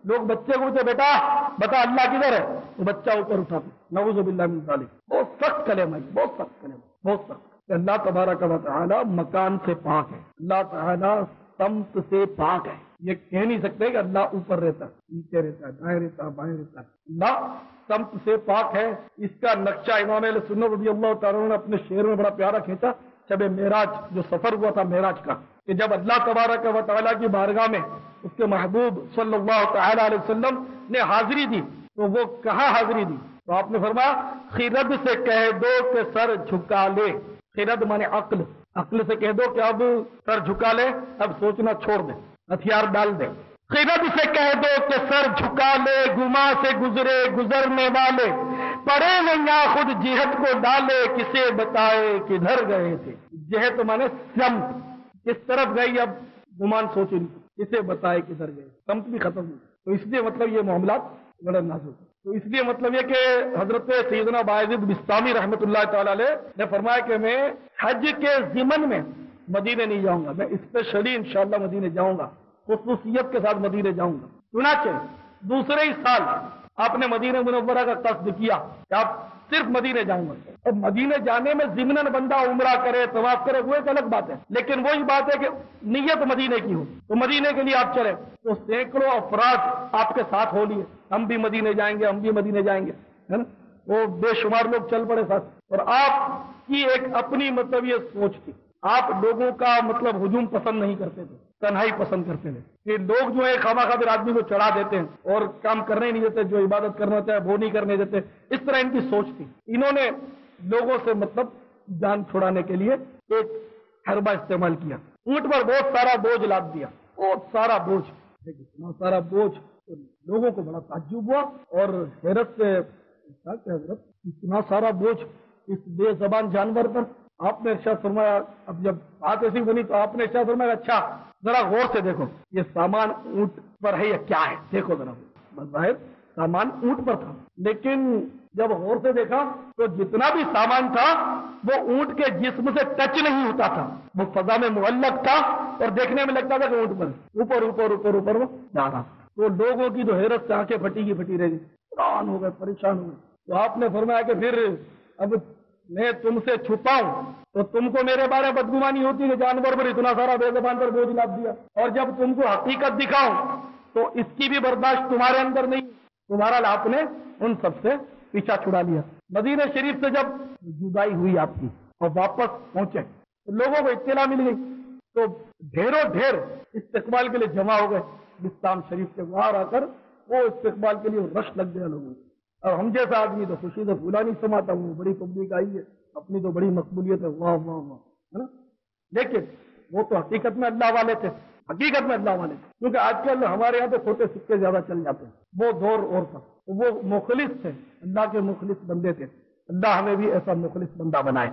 لوگ بچے کو پوچھتے بیٹا بتا اللہ کدھر ہے، وہ بچہ اوپر اٹھاتے، نعوذ باللہ من ذالک۔ بہت سخت کلمہ ہے، بہت سخت کلمہ، بہت سخت۔ اللہ تبارک و تعالی مکان سے پاک ہے، اللہ تعالی سمت سے پاک ہے۔ یہ کہہ نہیں سکتے کہ اللہ اوپر رہتا ہے، نیچے رہتا ہے، دائیں رہتا ہے، بائیں رہتا ہے۔ اللہ سمت سے پاک ہے۔ اس کا نقشہ امام اہل سنت رضی اللہ تعالیٰ عنہ نے اپنے شعر میں بڑا پیارا کھینچا، شب معراج جو سفر ہوا تھا معراج کا، کہ جب اللہ تبارک و تعالیٰ کی بارگاہ میں اس کے محبوب صلی اللہ تعالی علیہ وسلم نے حاضری دی تو وہ کہاں حاضری دی؟ تو آپ نے فرمایا خرد سے کہہ دو کہ سر جھکا لے۔ خرد مانے عقل، عقل سے کہہ دو کہ اب سر جھکا لے، اب سوچنا چھوڑ دے، ہتھیار ڈال دے۔ خرد سے کہہ دو کہ سر جھکا لے، گما سے گزرے گزرنے والے، پڑے نیا خود جہت کو ڈالے، کسے بتائے کدھر گئے تھے۔ جہت مانے سمت، کس طرف گئی اب گمان سوچی نہیں، کسے بتائے کدھر گئے، سمت بھی ختم ہوئی۔ تو اس لیے مطلب یہ معاملات بڑا نازک ہے۔ تو اس لیے مطلب یہ کہ حضرت سیدنا بایزید بسطامی رحمۃ اللہ تعالی علیہ نے فرمایا کہ میں حج کے ضمن میں مدینے نہیں جاؤں گا، میں اسپیشلی انشاءاللہ مدینے جاؤں گا، خصوصیت کے ساتھ مدینے جاؤں گا۔ چنانچہ دوسرے ہی سال آپ نے مدینہ منورہ کا قصد کیا کہ آپ صرف مدینے جاؤں گا۔ اور مدینے جانے میں ضمناً بندہ عمرہ کرے، طواف کرے، وہ ایک الگ بات ہے، لیکن وہی بات ہے کہ نیت مدینے کی ہو تو مدینے کے لیے آپ چلے تو سینکڑوں افراد آپ کے ساتھ ہو لیے، ہم بھی مدینے جائیں گے، ہم بھی مدینے جائیں گے، ہے نا، وہ بے شمار لوگ چل پڑے ساتھ۔ اور آپ کی ایک اپنی مطلب یہ سوچ تھی، آپ لوگوں کا مطلب ہجوم پسند نہیں کرتے تھے، تنہائی پسند کرتے تھے کہ لوگ جو ہے خواہ خواہ آدمی کو چڑھا دیتے ہیں اور کام کرنے نہیں دیتے، جو عبادت کرنا ہوتا ہے وہ نہیں کرنے دیتے۔ اس طرح ان کی سوچ تھی۔ انہوں نے لوگوں سے مطلب جان چھڑانے کے لیے ایک حربہ استعمال کیا، اونٹ پر بہت سارا بوجھ لاد دیا، بہت سارا بوجھ، اتنا سارا بوجھ لوگوں کو بڑا تعجب ہوا اور حیرت سے کہ حضرت اتنا سارا بوجھ اس بے زبان جانور پر۔ آپ نے ارشاد فرمایا، اب جب بات ایسی بنی تو آپ نے ارشاد فرمایا اچھا ذرا غور سے دیکھو یہ سامان اونٹ پر ہے یا کیا ہے، دیکھو ذرا۔ بظاہر سامان اونٹ پر تھا، لیکن جب غور سے دیکھا تو جتنا بھی سامان تھا وہ اونٹ کے جسم سے ٹچ نہیں ہوتا تھا، وہ فضا میں معلق تھا اور دیکھنے میں لگتا تھا کہ اونٹ پر اوپر اوپر اوپر اوپر وہ جا رہا۔ تو لوگوں کی جو حیرت سے آنکھیں پھٹی کی پھٹی رہ گئی، حیران ہو گئے، پریشان ہو گئے۔ تو آپ نے فرمایا کہ پھر اب میں تم سے چھپاؤں تو تم کو میرے بارے میں بدگمانی ہوتی کہ جانور پر اتنا سارا بے زبان پر بوجھ لاد دیا، اور جب تم کو حقیقت دکھاؤں تو اس کی بھی برداشت تمہارے اندر نہیں۔ تمہارا آپ نے ان سب سے پیچھا چھڑا لیا۔ مدینہ شریف سے جب جدائی ہوئی آپ کی اور واپس پہنچے تو لوگوں کو اطلاع مل گئی تو ڈھیروں ڈھیر استقبال کے لیے جمع ہو گئے بسطام شریف کے باہر آ کر، وہ استقبال کے لیے رش لگ گیا لوگوں کو۔ اور ہم جیسا آدمی تو خوشی تو بھولا نہیں سماتا، وہ بڑی پبلک آئی ہے، اپنی تو بڑی مقبولیت ہے، واہ واہ واہ، ہے نا۔ لیکن وہ تو حقیقت میں اللہ والے تھے، حقیقت میں اللہ والے تھے، کیونکہ آج کل ہمارے یہاں تو چھوٹے سکے زیادہ چل جاتے ہیں، وہ دور اور تھا، وہ مخلص تھے، اللہ کے مخلص بندے تھے۔ اللہ ہمیں بھی ایسا مخلص بندہ بنائے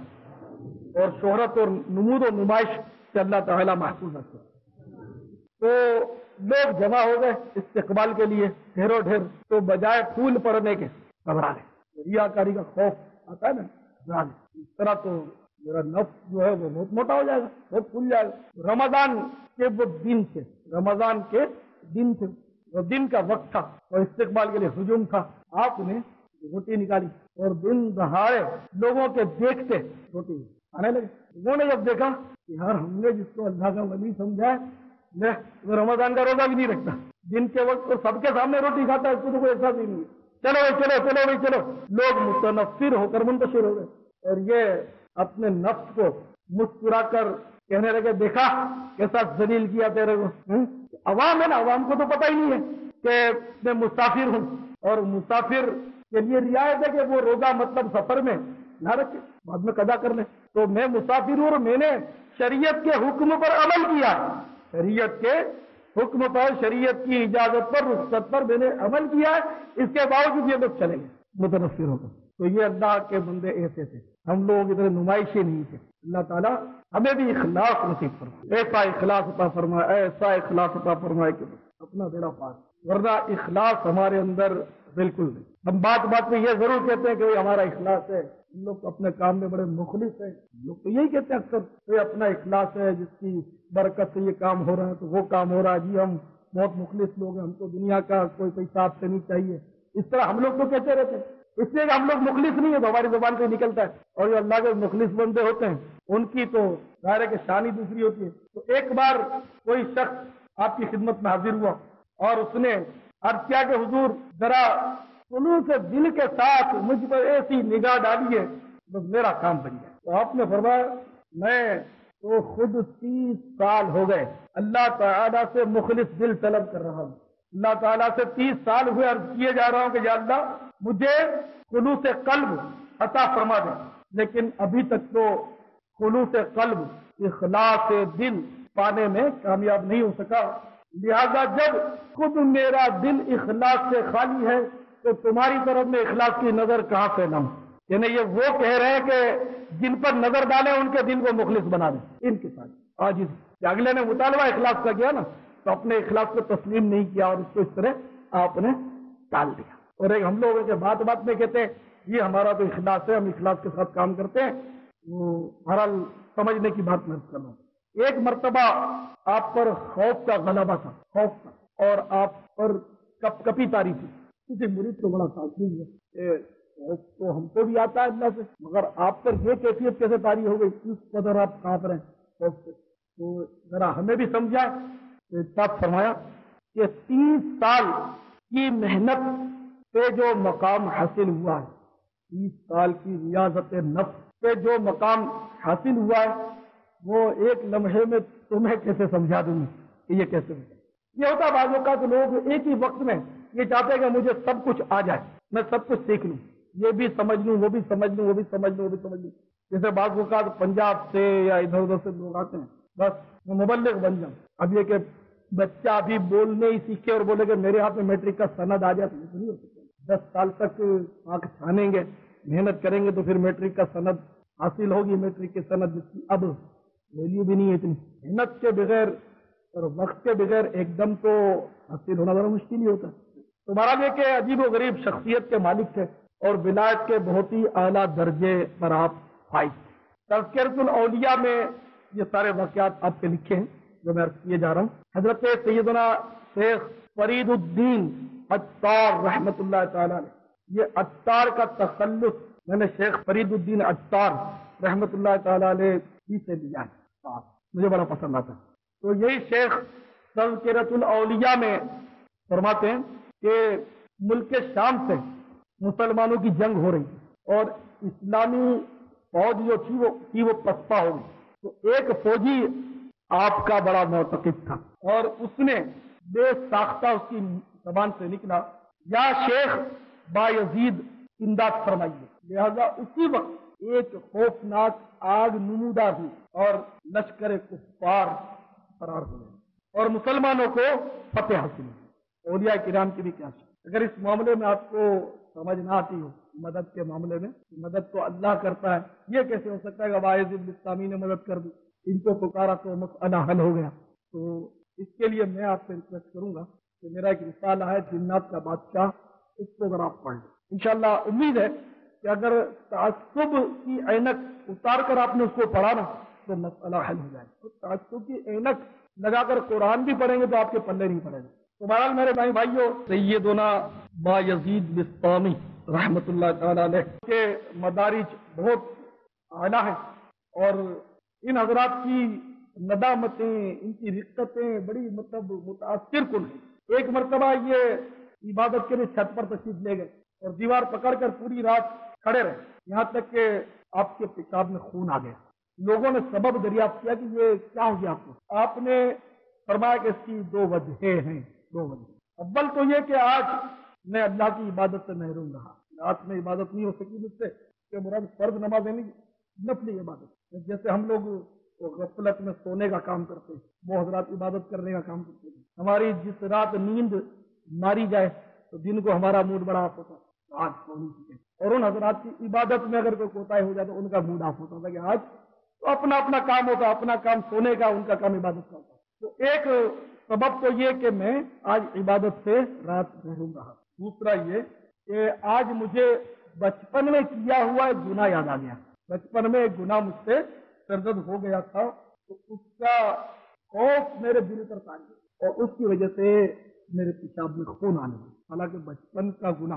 اور شہرت اور نمود و نمائش سے اللہ تعالیٰ محفوظ رکھے۔ تو لوگ جمع ہو گئے استقبال کے لیے ڈھیروں ڈھیر، تو بجائے پھول پڑنے کے گھبرا لے، ریاکاری کا خوف آتا ہے نا، گھبرا لے، اس طرح تو میرا نفس جو ہے وہ بہت موٹا ہو جائے گا، بہت پھول جائے گا۔ رمضان کے وہ دن تھے، رمضان کے دن تھے، وہ دن کا وقت تھا اور استقبال کے لیے ہجوم تھا۔ آپ نے روٹی نکالی اور دن دہاڑے لوگوں کے دیکھتے روٹی آنے لگے۔ انہوں نے جب دیکھا کہ یار ہم نے جس کو اللہ کا ولی سمجھا ہے وہ رمضان کا روزہ بھی نہیں رکھتا، دن کے وقت تو سب کے سامنے روٹی کھاتا ہے، اس کو تو کوئی احساس ہی نہیں ہے، چلو بھائی چلو چلو بھائی چلو۔ لوگ متنفر ہو کر منتشر ہو گئے اور یہ اپنے نفس کو مسکرا کر کہنے لگے دیکھا کیسا ذلیل کیا تیرے کو۔ عوام ہے نا، عوام کو تو پتہ ہی نہیں ہے کہ میں مسافر ہوں، اور مسافر کے لیے رعایت ہے کہ وہ روزہ مطلب سفر میں نہ رکھے، بعد میں قضا کر لے۔ تو میں مسافر ہوں اور میں نے شریعت کے حکم پر عمل کیا، شریعت کے حکم پر، شریعت کی اجازت پر، رخصت پر میں نے عمل کیا ہے، اس کے باوجود یہ لوگ چلے گئے متنفر ہو کر۔ تو یہ اللہ کے بندے ایسے تھے، ہم لوگ ادھر نمائشیں نہیں تھے۔ اللہ تعالیٰ ہمیں بھی اخلاص نصیب فرمائے، ایسا اخلاص عطا فرمائے، ایسا اخلاص عطا فرمائے کہ اپنا بیڑا پار، ورنہ اخلاص ہمارے اندر بالکل نہیں۔ ہم بات بات میں یہ ضرور کہتے ہیں کہ ہمارا اخلاص ہے، ہم لوگ اپنے کام میں بڑے مخلص ہیں، لوگ تو یہی کہتے ہیں اکثر، یہ اپنا اخلاص ہے، جس کی برکت سے یہ کام ہو رہا ہے تو وہ کام ہو رہا ہے، جی ہم بہت مخلص لوگ ہیں، ہم کو دنیا کا کوئی پیسہ آپ سے نہیں چاہیے، اس طرح ہم لوگ تو کہتے رہتے ہیں، اس لیے کہ ہم لوگ مخلص نہیں ہیں تو ہماری زبان سے نکلتا ہے، اور جو اللہ کے مخلص بندے ہوتے ہیں ان کی تو ظاہر ہے کہ شان ہی دوسری ہوتی ہے۔ تو ایک بار کوئی شخص آپ کی خدمت میں حاضر ہوا اور اس نے عرض کیا کہ حضور ذرا خلوص دل کے ساتھ مجھ پر ایسی نگاہ ڈالیے بس میرا کام بن جائے۔ تو آپ نے فرمایا میں تو خود تیس سال ہو گئے اللہ تعالیٰ سے مخلص دل طلب کر رہا ہوں، اللہ تعالیٰ سے تیس سال ہوئے عرض کیے جا رہا ہوں کہ یا اللہ مجھے خلوص قلب عطا فرما دے، لیکن ابھی تک تو خلوص قلب اخلاص دل پانے میں کامیاب نہیں ہو سکا، لہذا جب خود میرا دل اخلاص سے خالی ہے تو تمہاری طرف میں اخلاص کی نظر کہاں سے لاؤں؟ یعنی یہ وہ کہہ رہے ہیں کہ جن پر نظر ڈالیں ان کے دل کو مخلص بنا دیں، ان کے ساتھ آج اگلے نے مطالبہ اخلاص کا کیا نا تو اپنے اخلاص کو تسلیم نہیں کیا اور اس کو اس طرح آپ نے ٹال دیا۔ اور ایک ہم لوگ کے بات بات میں کہتے ہیں یہ ہمارا تو اخلاص ہے، ہم اخلاص کے ساتھ کام کرتے ہیں، بہرحال سمجھنے کی بات میں کر رہا ہوں۔ ایک مرتبہ آپ پر خوف کا غلبہ تھا، خوف کا، اور آپ پر کپ کپی تاری تھی، کسی مرید کو بڑا تاثر ہے، خوف تو ہم کو بھی آتا ہے اللہ سے، مگر آپ پر یہ کیفیت کیسے تاری ہو گئی، اس قدر آپ کانپ رہے ہیں خوف سے، تو ذرا ہمیں بھی سمجھائے۔ ارشاد فرمایا کہ تیس سال کی محنت پہ جو مقام حاصل ہوا ہے، تیس سال کی ریاضت نفس پہ جو مقام حاصل ہوا ہے وہ ایک لمحے میں تمہیں کیسے سمجھا دوں گی کہ یہ کیسے ہوتا ہے۔ یہ ہوتا ہے بعض اوقات لوگ ایک ہی وقت میں یہ چاہتے ہیں کہ مجھے سب کچھ آ جائے، میں سب کچھ سیکھ لوں، یہ بھی سمجھ لوں، وہ بھی سمجھ لوں، وہ بھی سمجھ لوں، وہ بھی سمجھ لوں۔ جیسے بعض اوقات پنجاب سے یا ادھر ادھر سے لوگ آتے ہیں، بس میں مبلغ بن جاؤں۔ اب یہ کہ بچہ ابھی بولنے ہی سیکھے اور بولے کہ میرے ہاتھ میں میٹرک کا سند آ جائے تو نہیں ہو سکتا، دس سال تک آنکھ چھانیں گے، محنت کریں گے تو پھر میٹرک کا سند حاصل ہوگی، میٹرک کے سند جس کی اب ویلیو بھی نہیں ہے اتنی۔ محنت کے بغیر اور وقت کے بغیر ایک دم تو حاصل ہونا ذرا مشکل ہی ہوتا ہے۔ تو بہرحال یہ کہ عجیب و غریب شخصیت کے مالک تھے اور ولایت کے بہت ہی اعلیٰ درجے پر آپ فائز تھے۔ تذکرۃ الاولیاء میں یہ سارے واقعات آپ کے لکھے ہیں جو میں عرض کیے جا رہا ہوں۔ حضرت سیدنا شیخ فرید الدین عطار رحمت اللہ تعالیٰ نے یہ عطار کا تخلص میں نے شیخ فرید الدین عطار رحمت اللہ تعالیٰ علیہ ہی سے لیا ہے، مجھے بڑا پسند آتا ہے۔ تو یہی شیخ تذکرۃ الاولیاء میں فرماتے ہیں کہ ملک شام سے مسلمانوں کی جنگ ہو رہی تھی اور اسلامی فوج جو تھی وہ تھی وہ پسپا ہو گئی، تو ایک فوجی آپ کا بڑا معتقد تھا اور اس نے بے ساختہ اس کی زبان سے نکلا یا شیخ با یزید امداد فرمائیے، لہذا اسی وقت ایک خوفناک آگ نمودار ہوئی اور لشکر کفار فرار ہو گئے اور مسلمانوں کو فتح حاصل ہوئی۔ اولیاء کرام کی بھی کیا شک، اگر اس معاملے میں آپ کو سمجھ نہ آتی ہو مدد کے معاملے میں، مدد تو اللہ کرتا ہے، یہ کیسے ہو سکتا ہے کہ واعظ اسلامی نے مدد کر دی، ان کو پکارا تو مسئلہ حل ہو گیا۔ تو اس کے لیے میں آپ سے ریکویسٹ کروں گا کہ میرا ایک رسالہ ہے جنات کا بادشاہ، اس کو اگر آپ پڑھ لیں، انشاءاللہ امید ہے کہ اگر تعصب کی اینک اتار کر آپ نے اس کو پڑھا نا تو مسئلہ حل ہو جائے گا۔ تعصب کی اینک لگا کر قرآن بھی پڑھیں گے تو آپ کے پلے نہیں پڑے گا۔ تو بہرحال میرے بھائی بھائیوں، سیدنا با یزید بسطامی رحمت اللہ تعالیٰ علیہ کے مدارج بہت اعلیٰ ہیں اور ان حضرات کی ندامتیں، ان کی رقتیں بڑی مطلب متاثر کن ہیں۔ ایک مرتبہ یہ عبادت کے لیے چھت پر تشریف لے گئے اور دیوار پکڑ کر پوری رات کھڑے رہے، یہاں تک کہ آپ کے پیشاب میں خون آ گیا۔ لوگوں نے سبب دریافت کیا کہ یہ کیا ہو گیا آپ کو؟ آپ نے فرمایا کہ اس کی دو وجہیں ہیں، دو وجہ۔ اول تو یہ کہ آج میں اللہ کی عبادت سے محروم رہا، رات میں عبادت نہیں ہو سکی مجھ سے، کہ مراد فرض نماز نہیں، نفلی عبادت، جیسے ہم لوگ غفلت میں سونے کا کام کرتے ہیں، وہ حضرات عبادت کرنے کا کام کرتے ہیں۔ ہماری جس رات نیند ماری جائے تو دن کو ہمارا موڈ بڑا آف ہوتا ہے، آج سو نہیں سکے، اور ان حضرات کی عبادت میں اگر کوئی کوتاہی ہو جائے تو ان کا موڈ آف ہوتا تھا کہ آج تو اپنا اپنا کام ہوتا، اپنا کام سونے کا، ان کا کام عبادت کا ہوتا۔ تو ایک سبب تو یہ کہ میں آج عبادت سے رات محروم رہا۔ دوسرا یہ کہ آج مجھے بچپن میں کیا ہوا ایک گناہ یاد آ گیا، بچپن میں ایک گناہ مجھ سے سرزد ہو گیا تھا، تو اس کا خوف میرے دل پر تاری ہے اور اس کی وجہ سے میرے پیشاب میں خون آنے لگا۔ حالانکہ بچپن کا گناہ،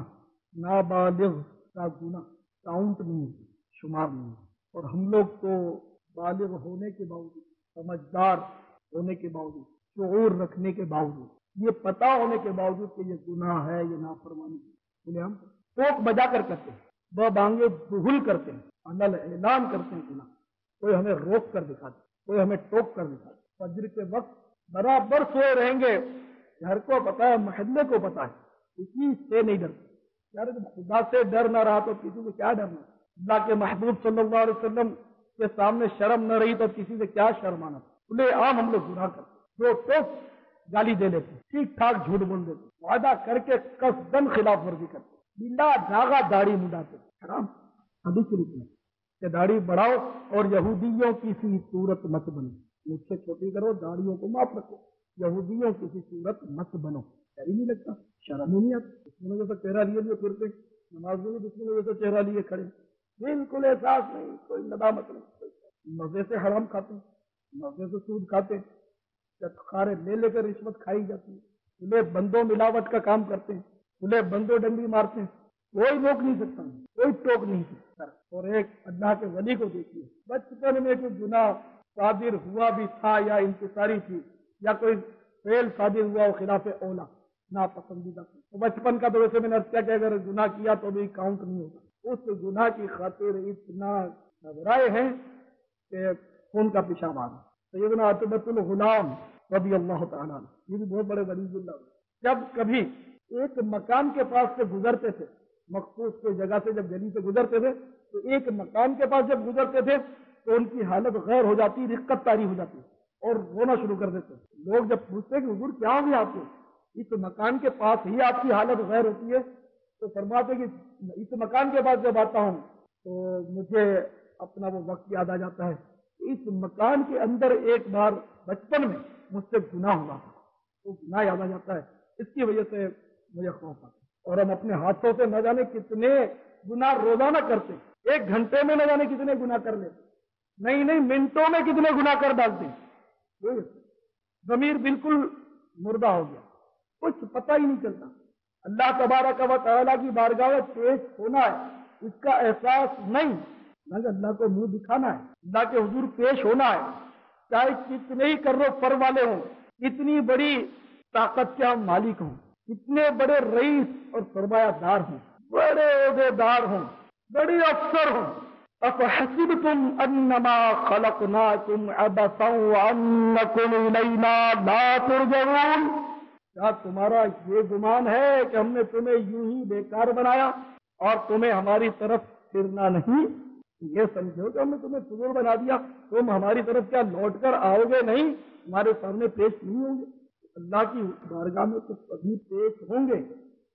نابالغ کا گناہ کاؤنٹ نہیں ہے، شمار نہیں ہے، اور ہم لوگ تو بالغ ہونے کے باوجود، سمجھدار ہونے کے باوجود، شعور رکھنے کے باوجود، یہ پتا ہونے کے باوجود کہ یہ گناہ ہے، یہ نافرمانی ہے، انہیں ہم ٹوک بجا کر کرتے ہیں، ب بانگے بہل کرتے ہیں، علل اعلان کرتے ہیں گناہ۔ کوئی ہمیں روک کر دکھاتے، کوئی ہمیں ٹوک کر دکھاتے۔ فجر کے وقت برابر سوئے رہیں گے، گھر کو پتا ہے، محلے کو پتا ہے، کسی سے نہیں ڈرتے۔ یار خدا سے ڈر نہ رہا تو کسی سے کیا ڈرنا؟ اللہ کے محبوب صلی اللہ علیہ وسلم کے سامنے شرم نہ رہی تو کسی سے کیا شرمانا؟ کھلے عام ہم لوگ گناہ کرتے، جو ٹوک گالی دے لیتے، ٹھیک ٹھاک جھوٹ بول دیتے، وعدہ کر کے قصدن خلاف ورزی کرتے، بلا داغا داڑھی منڈاتے۔ حرام ابھی کے روپ میں کہ داڑھی بڑھاؤ اور یہودیوں کی سی صورت مت بنو، مجھ سے چھوٹی کرو، داڑھیوں کو معاف رکھو، یہودیوں کی سی صورت مت بنو۔ ڈر ہی نہیں لگتا، شرم ہی نہیں آتی، اس میں وجہ سے چہرہ لیے لیے پھرتے، نماز میں بھی اس میں وجہ سے چہرہ لیے کھڑے، بالکل احساس نہیں، کوئی ندامت نہیں، مزے سے حرام کھاتے، مزے سے سود کھاتے، چٹخارے لے لے کر رشوت کھائی جاتی ہے، کھلے بندوں ملاوٹ کا کام کرتے ہیں، کھلے بندوں ڈنڈی مارتے ہیں، کوئی روک نہیں سکتا، کوئی ٹوک نہیں سکتا۔ اور ایک اللہ کے ولی کو دیکھیے، بچپن میں کوئی گناہ صادر ہوا بھی تھا یا انتصاری تھی یا کوئی فعل صادر ہوا وہ خلاف اولا ناپسندیدہ تھا، تو بچپن کا تو ویسے میں نے کیا کہ اگر گناہ کیا تو بھی کاؤنٹ نہیں ہوگا، اس گناہ کی خاطر اتنا گھبرائے ہیں کہ خون کا پیشاب آ گیا۔ سیدنا عتبۃ الغلام رضی اللہ تعالیٰ عنہ، یہ بھی بہت بڑے ولی اللہ، جب کبھی ایک مکان کے پاس سے گزرتے تھے، مخصوص کوئی جگہ سے جب گلی سے گزرتے تھے تو ایک مکان کے پاس جب گزرتے تھے تو ان کی حالت غیر ہو جاتی، رقت طاری ہو جاتی اور رونا شروع کر دیتے۔ لوگ جب پوچھتے کہ حضور کیا ہو گیا آپ کو، اس مکان کے پاس ہی آپ کی حالت غیر ہوتی ہے، تو فرماتے کہ اس مکان کے پاس جب آتا ہوں تو مجھے اپنا وہ وقت یاد آ جاتا ہے، اس مکان کے اندر ایک بار بچپن میں مجھ سے گناہ ہوا، وہ گناہ یاد آ جاتا ہے، اس کی وجہ سے مجھے خوف آتا ہے۔ اور ہم اپنے ہاتھوں سے نہ جانے کتنے گناہ روزانہ کرتے، ایک گھنٹے میں نہ جانے کتنے گناہ کر لیتے، نہیں نہیں منٹوں میں کتنے گناہ کر ڈالتے، ضمیر بالکل مردہ ہو گیا، کچھ پتہ ہی نہیں چلتا۔ اللہ تبارک و تعالیٰ کی بارگاہ میں پیش ہونا ہے، اس کا احساس نہیں، مگر اللہ کو منہ دکھانا ہے، اللہ کے حضور پیش ہونا ہے، چاہے کتنے ہی کرو فر والے ہوں، کتنی بڑی طاقت کے ہم مالک ہوں، کتنے بڑے رئیس اور سرمایہ دار ہوں، بڑے عہدے دار ہوں، بڑے افسر ہوں۔ افحسبتم انما خلقناکم عبثا وانکم الینا لا ترجعون، کیا تمہارا یہ گمان ہے کہ ہم نے تمہیں یوں ہی بیکار بنایا اور تمہیں ہماری طرف پھرنا نہیں؟ یہ سمجھو کہ ہم نے تمہیں فضول بنا دیا، تم ہماری طرف کیا لوٹ کر آؤ گے نہیں، ہمارے سامنے پیش نہیں ہوں گے؟ اللہ کی بارگاہ میں تو کبھی پیش ہوں گے،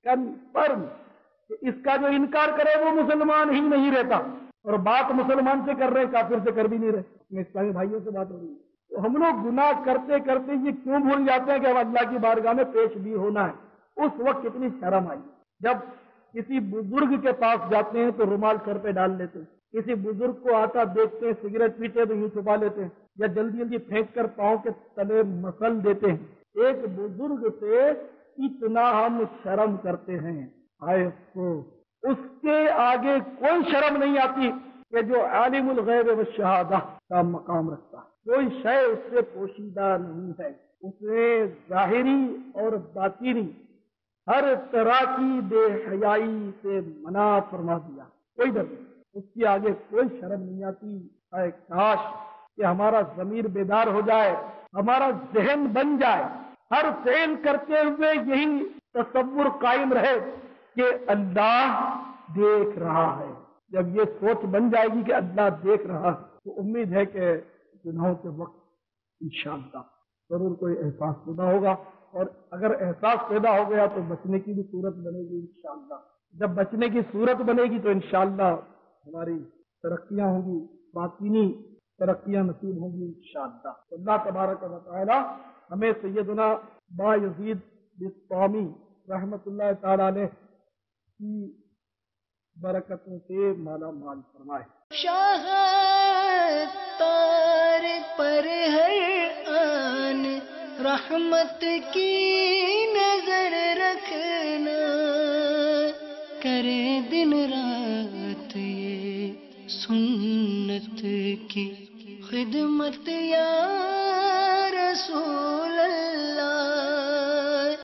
کنفرم کہ اس کا جو انکار کرے وہ مسلمان ہی نہیں رہتا، اور بات مسلمان سے کر رہے کافر سے کر بھی نہیں رہے، اپنے اسلامی بھائیوں سے بات ہو رہی ہے۔ تو ہم لوگ گناہ کرتے کرتے یہ کیوں بھول جاتے ہیں کہ اب اللہ کی بارگاہ میں پیش بھی ہونا ہے؟ اس وقت کتنی شرم آئی، جب کسی بزرگ کے پاس جاتے ہیں تو رومال سر پہ ڈال لیتے ہیں، کسی بزرگ کو آتا دیکھتے ہیں سگریٹ پیتے تو یوں چھپا لیتے ہیں، یا جلدی جلدی پھینک کر پاؤں کے تلے مسل دیتے ہیں۔ ایک بزرگ سے اتنا ہم شرم کرتے ہیں، آئے تو اس کے آگے کوئی شرم نہیں آتی کہ جو عالم الغیب والشہادہ کا مقام رکھتا ہے، کوئی شے اس سے پوشیدہ نہیں ہے، اس نے ظاہری اور باطنی ہر طرح کی بے حیائی سے منع فرما دیا، کوئی ڈر نہیں، اس کے آگے کوئی شرم نہیں آتی۔ اے کاش کہ ہمارا ضمیر بیدار ہو جائے، ہمارا ذہن بن جائے، ہر فعل کرتے ہوئے یہی تصور قائم رہے کہ اللہ دیکھ رہا ہے۔ جب یہ سوچ بن جائے گی کہ اللہ دیکھ رہا ہے تو امید ہے کہ گناہوں کے وقت انشاءاللہ ضرور کوئی احساس پیدا ہوگا، اور اگر احساس پیدا ہو گیا تو بچنے کی بھی صورت بنے گی انشاءاللہ۔ جب بچنے کی صورت بنے گی تو انشاءاللہ ہماری ترقیاں ہوں گی، باطنی ترقیاں نصیب ہوں گی انشاءاللہ۔ اللہ تبارک و تعالی ہمیں سیدنا بایزید بسطامی رحمۃ اللہ تعالی علیہ کی برکتوں سے مالا مال فرمائے۔ شاہ تار پر ہر آن رحمت کی نظر رکھنا، کرے دن رات یہ سنت کی خدمت یا رسول